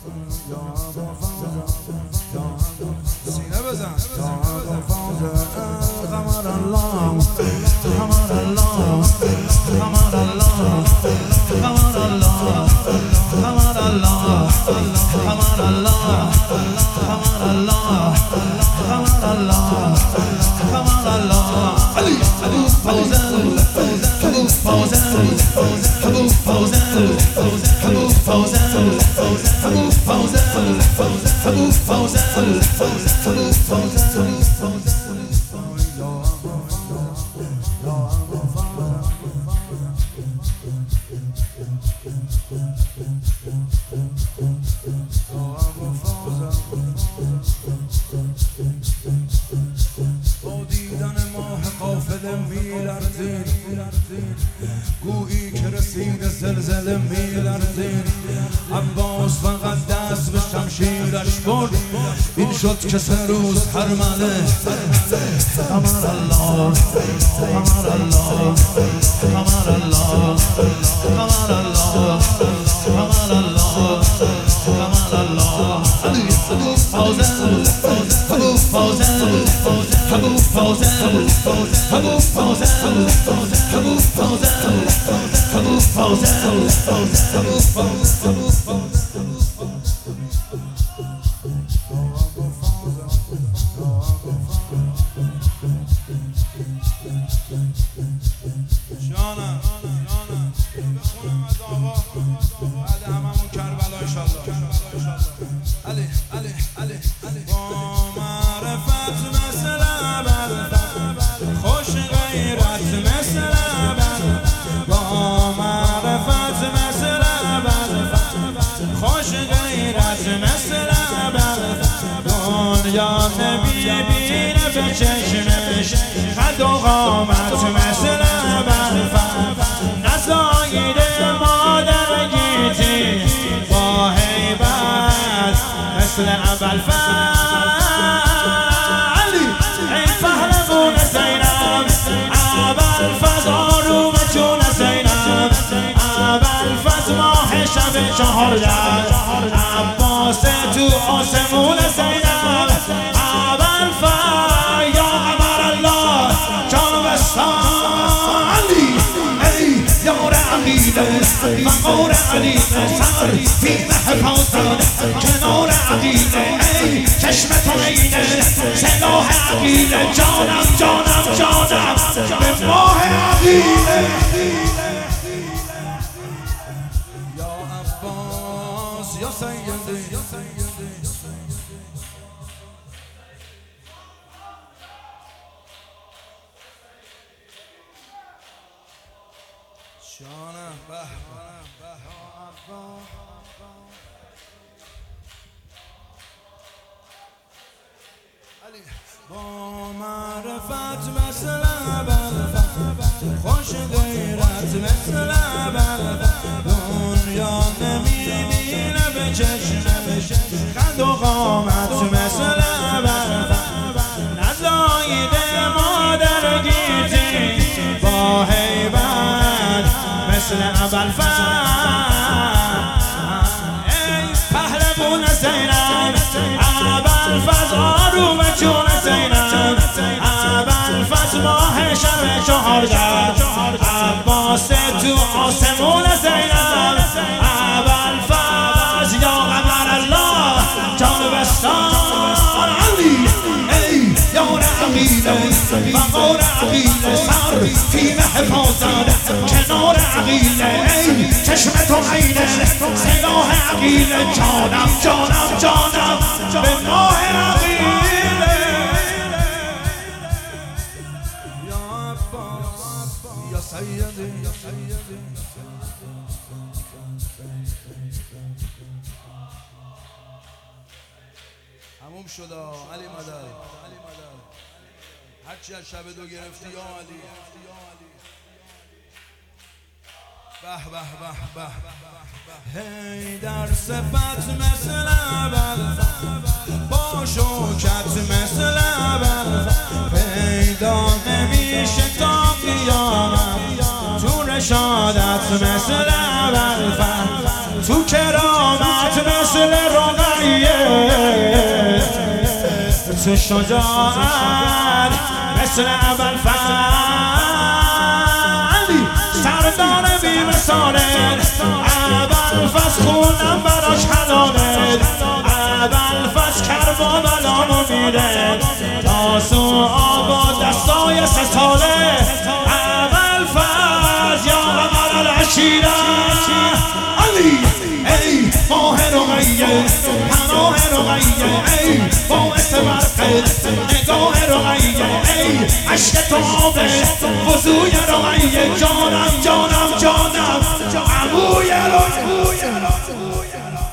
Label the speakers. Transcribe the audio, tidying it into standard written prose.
Speaker 1: سینه بزن با دیدن ماه قافله میلرزین گویی که رسید زلزله میلرزین عباس فقط دست به شمشیرش برد این شد که سه روز هرمله قمر الله قمر الله قمر الله قمر الله قمر الله قمر الله فوزن فوزن حبوب فوزن حبوب فوزن حبوب فوزن حبوب فوزن حبوب فوزن جانم بخونم از آقا بعد هممون کربلا انشالله علی علی علی علی با معرفت مثل خوش غیرت مثل با معرفت مثل خوش غیرت مثل دنیا نمیبینه به چشمش قد و قامت مثل نزایده مادر گیتی با هیبت مثل ابوالفضل ای پهلوان زینب ابوالفضل آروم جون زینب ابوالفضل ماه شب 14 عباس تو آسمون زینب ابوالفضل یا قمر الله جان وستان علی ای یار عقیده مقار علی سر فی محفاظت کنار عقیده ای چشم تو عینه سلاح عقیده جانم جانم جانم به ماه عقیده یا عباس یا سیدی جانم به با معرفت مثل خوش غیرت مثل دنیا نمیبینه به چشمش قد و قامت مثل نزایده مادر گیتی با هیبت مثل ابوالفضل ای پهلوان زینب ابوالفضل آروم جون زینب ابوالفضل ماه شب 14 عباس تو آسمون زینب ابوالفضل یا قمر الله جان وستان علی ای یار عقیده مقار عقیده سر فی محفاظت کنار عقیده ای چشم تو عینه سلاح عقیده جانم جانم جانم به ماه عقیده یا عباس یا سیدی هموم شد علی مدد هرچی از شب دو گرفتی یا علی به به به به هی در صفت مثل با شوکت مثل پیدا نمیشه تا قیامت تو رشادت مثل تو کرامت مثل تو شجاعت مثل ابوالفضل سردار بی مثاله ابوالفضل خونم براش حلاله ابوالفضل کربابلامو میره تاسو آبا دستای 3 ساله ابوالفضل یا قمر العشیره علی ای ماه رقیه پناه رقیه ای باعث برقت نگاه رقیه ای عشق تو آبه وضوی رقیه جانم جانم جانم عموی رقیه